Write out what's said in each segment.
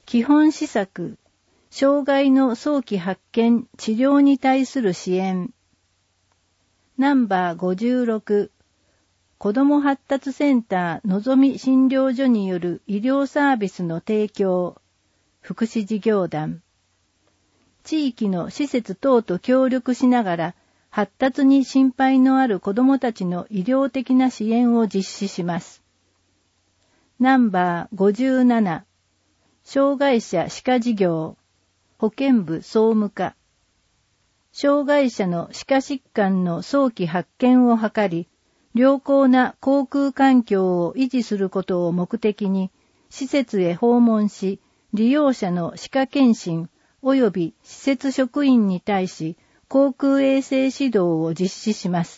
基本施策、障害の早期発見・治療に対する支援。ナンバー56、子ども発達センターのぞみ診療所による医療サービスの提供、福祉事業団。地域の施設等と協力しながら、発達に心配のある子どもたちの医療的な支援を実施します。ナンバー57、障害者歯科事業、保健部総務課。障害者の歯科疾患の早期発見を図り、良好な口腔環境を維持することを目的に、施設へ訪問し、利用者の歯科検診及び施設職員に対し、口腔衛生指導を実施します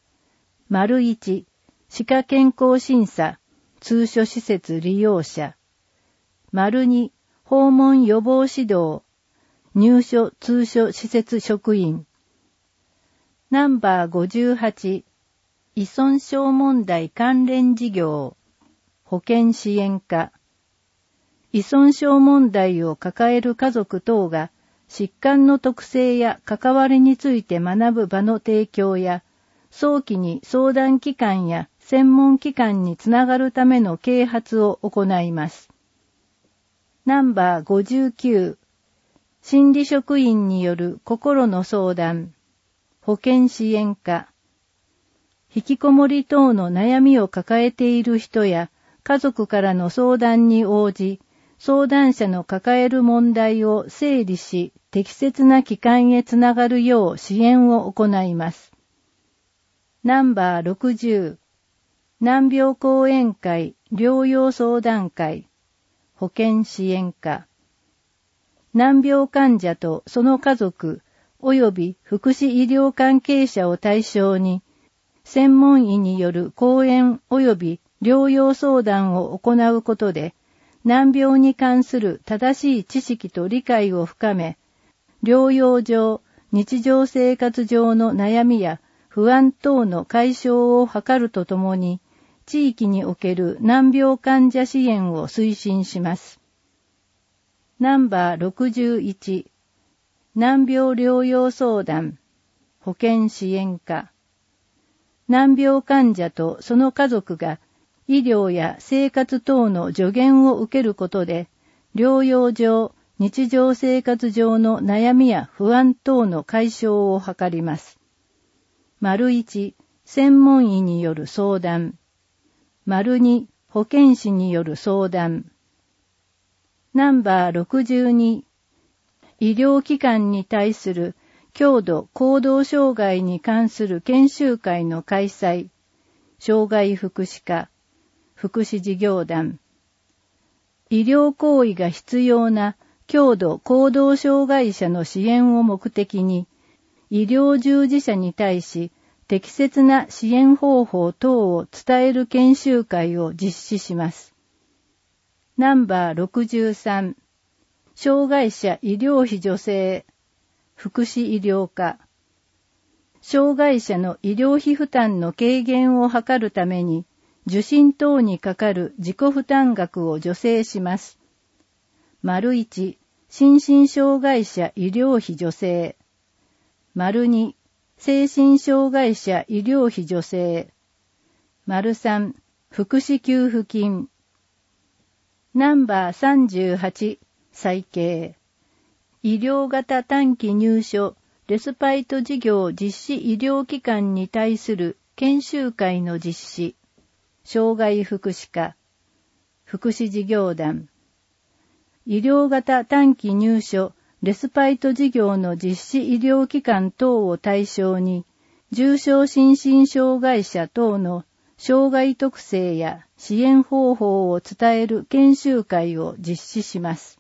。1、歯科健康審査、通所施設利用者。2、訪問予防指導、入所通所施設職員。ナンバー58、依存症問題関連事業、保健支援課。依存症問題を抱える家族等が、疾患の特性や関わりについて学ぶ場の提供や、早期に相談機関や専門機関につながるための啓発を行います。ナンバー59、心理職員による心の相談、保健支援課。引きこもり等の悩みを抱えている人や家族からの相談に応じ、相談者の抱える問題を整理し、適切な機関へつながるよう支援を行います。ナンバー60、難病講演会療養相談会、保健支援課。難病患者とその家族及び福祉医療関係者を対象に、専門医による講演及び療養相談を行うことで、難病に関する正しい知識と理解を深め、療養上、日常生活上の悩みや不安等の解消を図るとともに、地域における難病患者支援を推進します。ナンバー61、難病療養相談、保健支援課。難病患者とその家族が医療や生活等の助言を受けることで、療養上、日常生活上の悩みや不安等の解消を図ります。1、専門医による相談。2、保健師による相談。ナンバー62、医療機関に対する強度行動障害に関する研修会の開催。障害福祉課、福祉事業団。医療行為が必要な強度行動障害者の支援を目的に、医療従事者に対し適切な支援方法等を伝える研修会を実施します。ナンバー63、障害者医療費助成、福祉医療課。障害者の医療費負担の軽減を図るために、受診等にかかる自己負担額を助成します。1、心身障害者医療費助成。2、精神障害者医療費助成。3、福祉給付金。ナンバー38、再掲。医療型短期入所レスパイト事業実施医療機関に対する研修会の実施。障害福祉課、福祉事業団。医療型短期入所レスパイト事業の実施医療機関等を対象に、重症心身障害者等の障害特性や支援方法を伝える研修会を実施します。